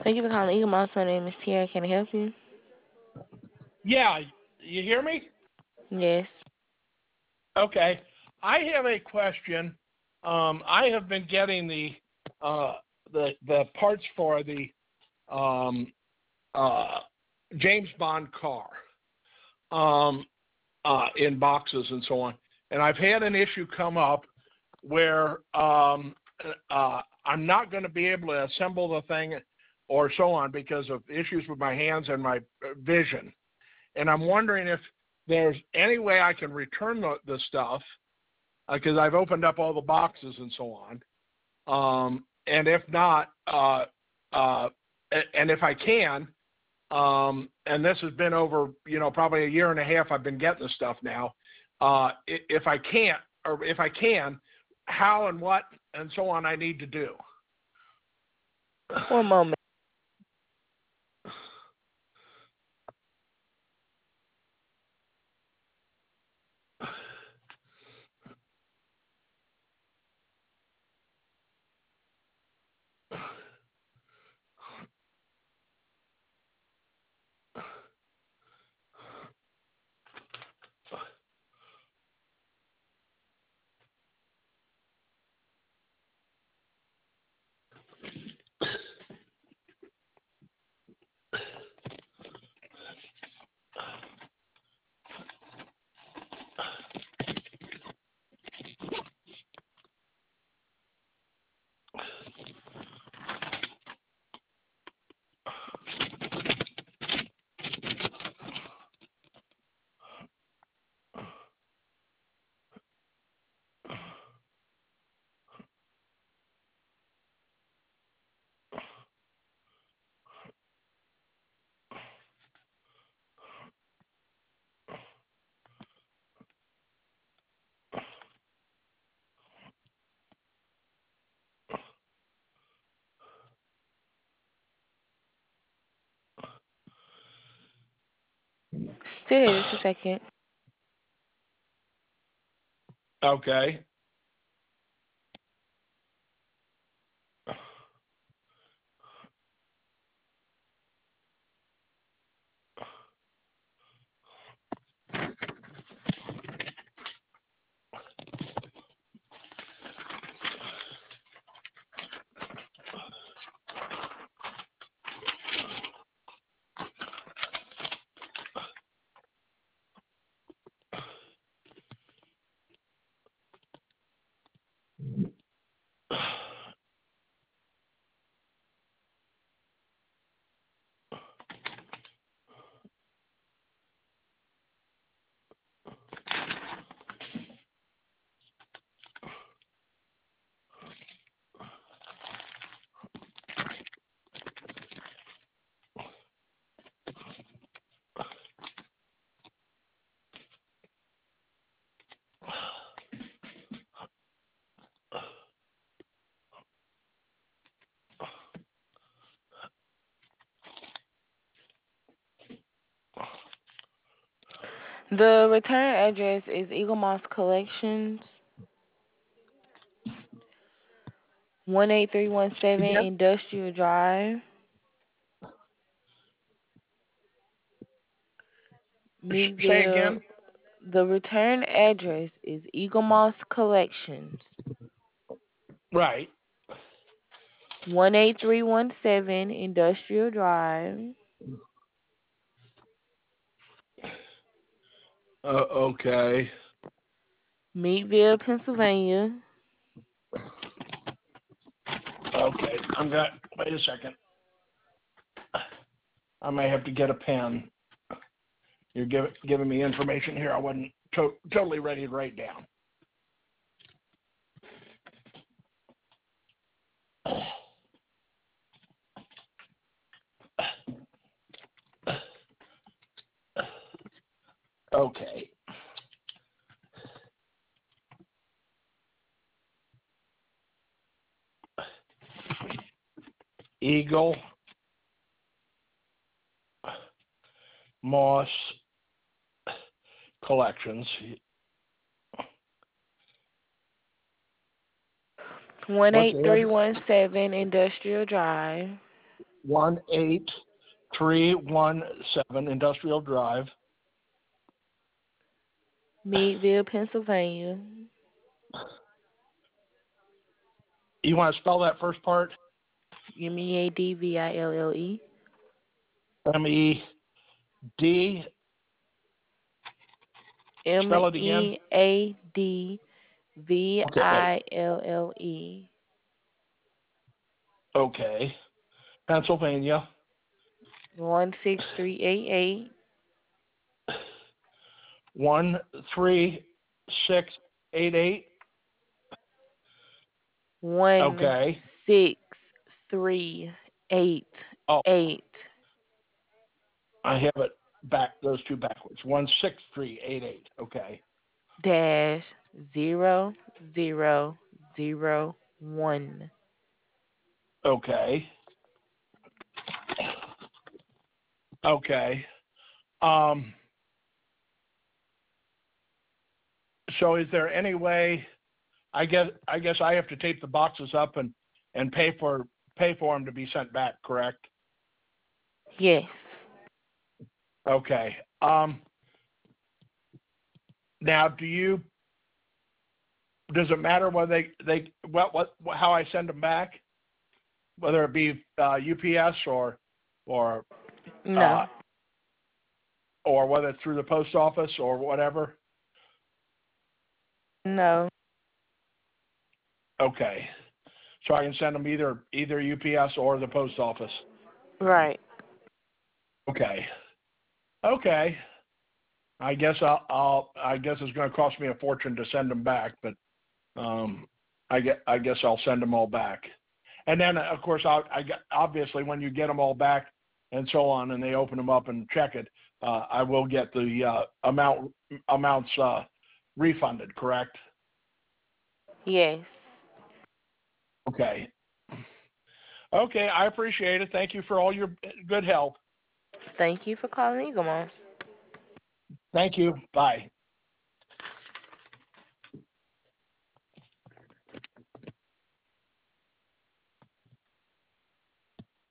Thank you for calling Eagle Mouse. My name is Tiara. Can I help you? Yeah, you hear me? Yes. Okay. I have a question. I have been getting uh, the parts for the um, uh, James Bond car in boxes and so on, and I've had an issue come up where I'm not going to be able to assemble the thing or so on because of issues with my hands and my vision. And I'm wondering if there's any way I can return the stuff because I've opened up all the boxes and so on. And if not, uh, and if I can, and this has been over, probably a year and a half I've been getting the stuff now. If I can't, or if I can, how and what and so on I need to do. One moment. Stay there just a second. Okay. The return address is Eagle Moss Collections, 18317 Again? Industrial Drive, Say Meekville. again. The return address is Eagle Moss Collections, Right. 18317 Industrial Drive, Okay. Meekville, Pennsylvania. Okay. Wait a second. I may have to get a pen. You're giving me information here I wasn't totally ready to write down. Okay. Eagle Moss Collections. What's the address? 18317 Industrial Drive, 18317 Industrial Drive. Meadville, Pennsylvania. You want to spell that first part? MEADVILLE. MED. Spell it again. MEADVILLE. Okay. Pennsylvania. 16388. 13688. One Okay. six three eight Oh, eight I have it back. Those two backwards. 16388. Okay. dash 0001. Okay. Okay. Um. So, is there any way? I guess I have to tape the boxes up and pay for them to be sent back. Correct? Yes. Okay. Now, does it matter whether they what how I send them back, whether it be UPS or No. whether it's through the post office or whatever? No. Okay. So I can send them either UPS or the post office. Right. Okay. Okay. I guess I guess it's going to cost me a fortune to send them back, but I guess I'll send them all back. And then of course obviously when you get them all back and so on, and they open them up and check it, I will get the amounts refunded. Correct? Yes. Okay. Okay. I appreciate it. Thank you for all your good help. Thank you for calling Eagle Moss. Thank you. Bye.